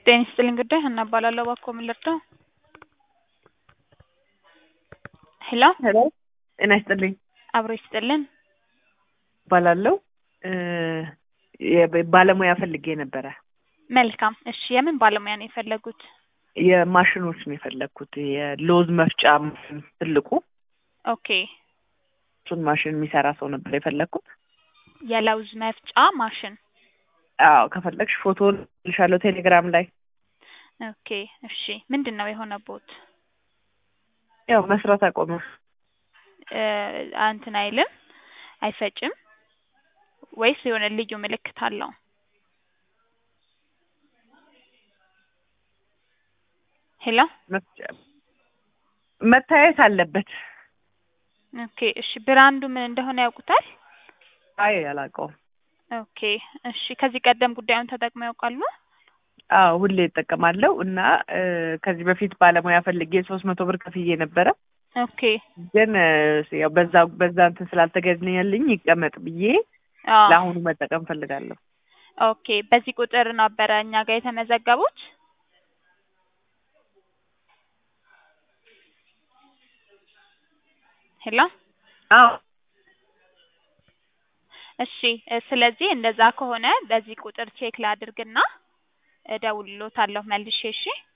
ጤና ይስጥልኝ ጉዳይ ሀና እባላለሁ። እባክዎ ምን ልርዳው? ሄሎ ሄሎ ጤና ይስጥልኝ አብሮ ይስጥልን። እባላለሁ። ባለሙያ ፈልጌ ነበረ። መልካም እሺ፣ የምን ባለሙያ ነው የፈለጉት? የማሽኖች ነው የፈለግኩት። የሎዝ መፍጫ ማሽን ትልቁ ኦኬ፣ እሱን ማሽን የሚሰራ ሰው ነበር የፈለግኩት። የለውዝ መፍጫ ማሽን። አዎ ከፈለግሽ ፎቶ ልሻለሁ ቴሌግራም ላይ። ኦኬ እሺ፣ ምንድነው የሆነቦት? ያው መስራት አቆመ። እንትን አይልም አይፈጭም ወይስ የሆነ ልዩ ምልክት አለው? ሄሎ መታየት አለበት። ኦኬ እሺ፣ ብራንዱ ምን እንደሆነ ያውቁታል? አይ አላውቀውም። ኦኬ እሺ፣ ከዚህ ቀደም ጉዳዩን ተጠቅመው ያውቃሉ? አዎ ሁሌ እጠቀማለሁ እና ከዚህ በፊት ባለሙያ ፈልጌ 300 ብር ከፍዬ ነበረ። ኦኬ ግን ያው በዛ እንትን ስላልተገኘልኝ ይቀመጥ ብዬ ለአሁኑ መጠቀም ፈልጋለሁ። ኦኬ፣ በዚህ ቁጥር ነበረ እኛ ጋር የተመዘገቡት? ሄሎ አዎ እሺ፣ ስለዚህ እንደዛ ከሆነ በዚህ ቁጥር ቼክ ላድርግና እደውልልዎታለሁ መልሼ። እሺ